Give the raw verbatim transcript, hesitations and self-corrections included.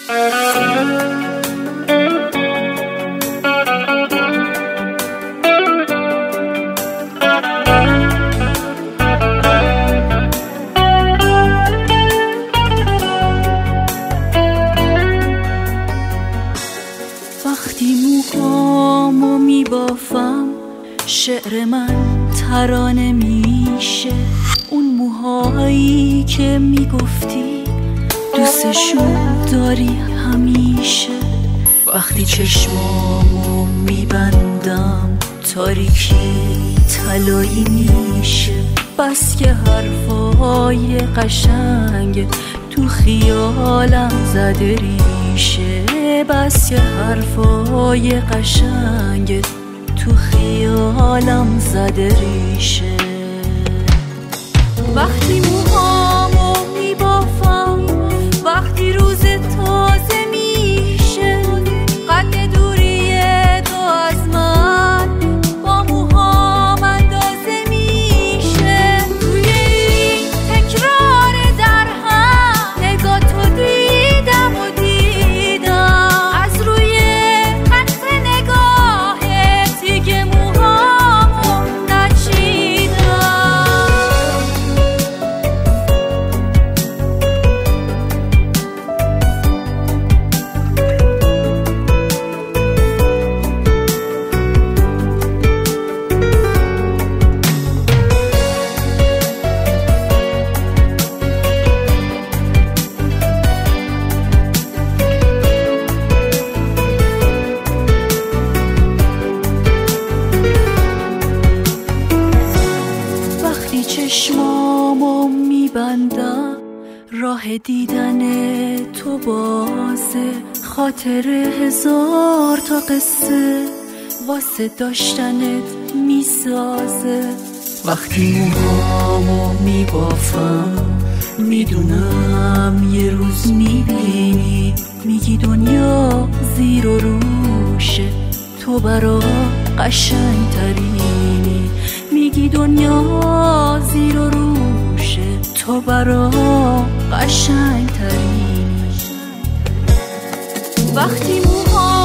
وقتی موهامو میبافم شعر من ترانه میشه. اون موهایی که میگفتی دوستشون داری همیشه. وقتی چشمامو میبندم تاریکی طلایی میشه. بس که حرفای قشنگ تو خیالم زده ریشه. بس که حرفای قشنگ تو خیالم زده ریشه. وقتی موهامو میبافم، وقتی روز تازه میشه، قد دوری تو از من با موهام اندازه میشه. توی این تکرار در هم نگاه تو دیدم و دیدم. از روی خط نگاهت دیگه موهامو نچیدم. چشمامو میبندم راه دیدن تو بازه. خاطر هزار تا قصه واسه داشتنت میسازه. وقتی موهامو میبافم میدونم یه روز میبینی، میگی دنیا زیر و روشه، تو برا قشنگ ترینی. میگی دنیا زیر و روشه، تو برا قشنگ ترینی. وقتی موها